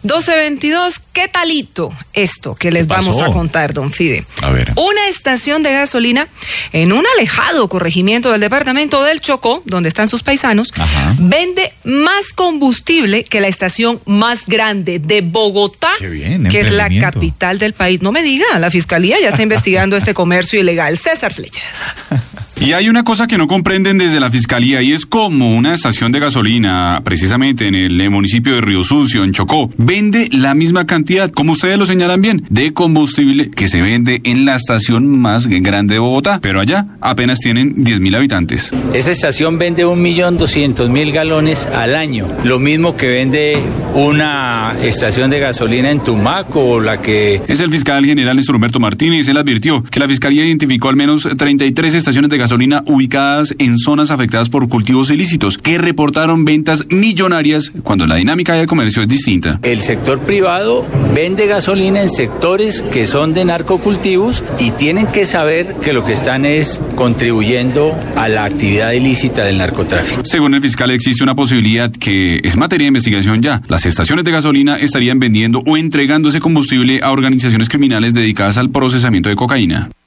12:22, ¿qué talito esto que les vamos a contar, don Fide? A ver. Una estación de gasolina en un alejado corregimiento del departamento del Chocó, donde están sus paisanos, vende más combustible que la estación más grande de Bogotá, que es la capital del país. No me diga, la fiscalía ya está investigando este comercio ilegal. César Flechas. Y hay una cosa que no comprenden desde la Fiscalía, y es cómo una estación de gasolina, precisamente en el municipio de Río Sucio, en Chocó, vende la misma cantidad, como ustedes lo señalan bien, de combustible que se vende en la estación más grande de Bogotá, pero allá apenas tienen 10.000 habitantes. Esa estación vende 1.200.000 galones al año, lo mismo que vende una estación de gasolina en Tumaco o la que... Es el fiscal general Néstor Humberto Martínez. Él advirtió que la Fiscalía identificó al menos 33 estaciones de gasolina ubicadas en zonas afectadas por cultivos ilícitos que reportaron ventas millonarias cuando la dinámica de comercio es distinta. El sector privado vende gasolina en sectores que son de narcocultivos y tienen que saber que lo que están es contribuyendo a la actividad ilícita del narcotráfico. Según el fiscal, existe una posibilidad que es materia de investigación ya. Las estaciones de gasolina estarían vendiendo o entregando ese combustible a organizaciones criminales dedicadas al procesamiento de cocaína.